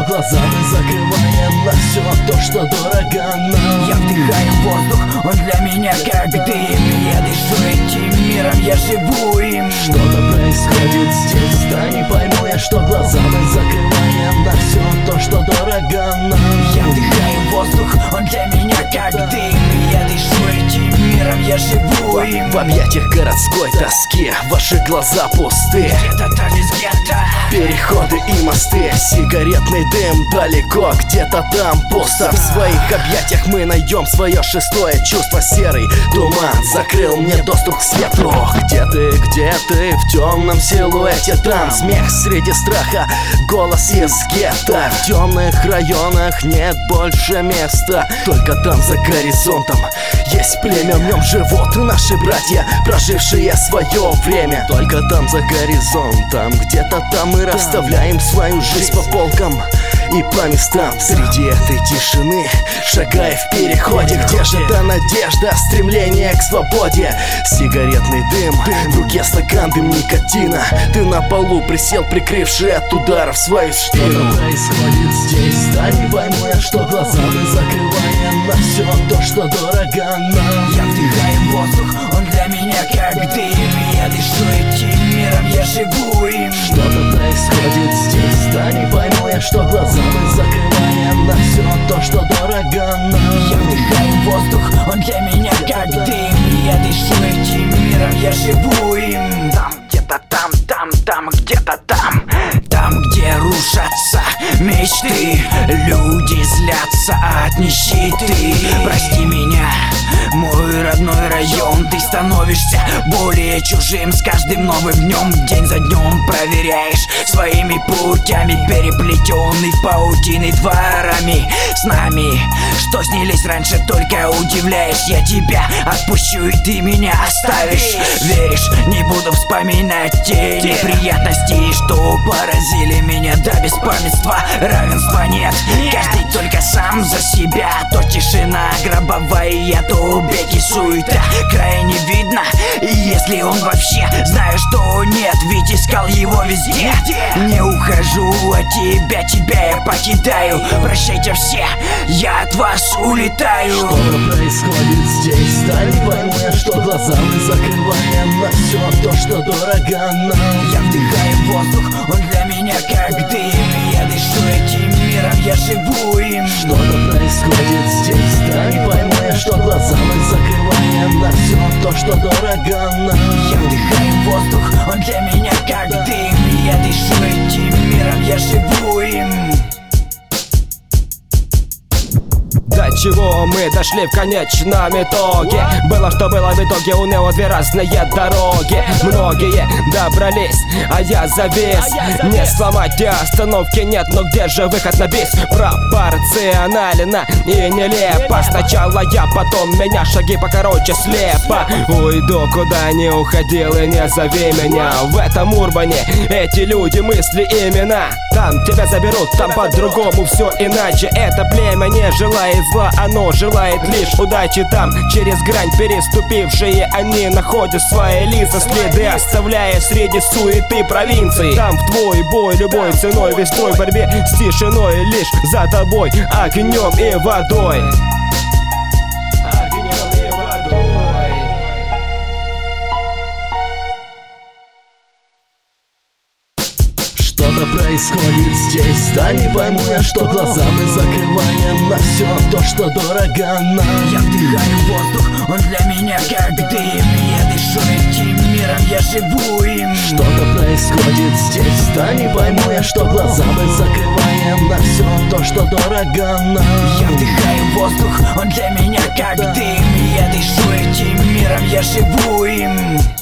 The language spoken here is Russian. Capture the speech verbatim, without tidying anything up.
глаза мы закрываем на все то, что дорого нам. Я вдыхаю воздух, он для меня как дым. Я дышу этим миром, я живу им. Что-то происходит здесь, да не пойму я, что глаза мы закрываем на все то, что дорого нам. Я вдыхаю воздух, он для меня как дым. Я дышу этим миром, я живу им. В объятиях городской тоски ваши глаза пусты. Где-то там из гетто переходы и мосты, сигаретный дым далеко, где-то там пусто. В своих объятиях мы найдем свое шестое чувство. Серый туман закрыл мне доступ к свету. Где ты, где ты, в темном силуэте там? Смех среди страха, голос из гетто. В темных районах нет больше места. Только там за горизонтом есть племя, в нем живут наши братья, прожившие свое время. Только там за горизонтом, где-то там мы расставляем свою жизнь по полкам и по местам. Среди этой тишины, шагая в переходе, где же та надежда, стремление к свободе? Сигаретный дым, в руке стакан, дым никотина. Ты на полу присел, прикрывший от ударов свою спину. Что-то происходит здесь, да не пойму я, что глаза мы закрываем на все то, что дорого нам. Я вдыхаю воздух, он для меня как дым. Я дышу этим миром, я живу им. Что-то происходит здесь, да не пойму я, что глаза мы закрываем на все то, что дорого нам. Я вдыхаю воздух, он для меня как дым. Я дышу этим миром, я живу им. Там, где-то там, там, там, где-то там. Там, где рушатся мечты, люди злятся от нищеты. Прости меня, мой родной район. Ты становишься более чужим с каждым новым днем. День за днем проверяешь своими путями, переплетенный паутиной дворами. С нами, что снились раньше, только удивляешь. Я тебя отпущу, и ты меня оставишь. Веришь, не буду вспоминать те неприятности, что поразили меня до беспамятства. Равенства нет, каждый только сам за себя. То тишина гробовая, то беги, суета, края не видно. И если он вообще, знаю, что нет, ведь искал его везде. Не ухожу от тебя, тебя я покидаю. Прощайте все, я от вас улетаю. Что происходит здесь, да не пойму я, что глаза мы закрываем на все то, что дорого нам. Я вдыхаю воздух, он для меня как дым. Я дышу этим миром, я живу им. Что-то происходит здесь, да не пойму я, что глаза мы закрываем на все то, что дорого нам. Я вдыхаю воздух, он для меня как дым. Я дышу этим миром, я живу им. До чего мы дошли в конечном итоге? Было, что было в итоге, у Нео две разные дороги. Многие добрались, а я завис. Не сломать и остановки нет, но где же выход на бис? Пропорционально и нелепо. Сначала я, потом меня, шаги покороче, слепо. Уйду, куда не уходил, и не зови меня. В этом урбане эти люди, мысли, имена. Там тебя заберут, там по-другому, все иначе. Это племя не желает зла, оно желает лишь удачи. Там через грань переступившие они находят свои лица, следы оставляя среди суеты провинции. Там в твой бой любой ценой, весь строй в борьбе с тишиной, лишь за тобой огнем и водой. Что-то происходит здесь, да не пойму я, что глаза мы закрываем на все то, что дорого нам. Я вдыхаю воздух, он для меня как дым. Я дышу этим миром, я живу им. Что-то происходит здесь, да не пойму я, что глаза мы закрываем на все то, что дорого нам. Я вдыхаю воздух, он для меня как дым. Я дышу этим миром, я живу им.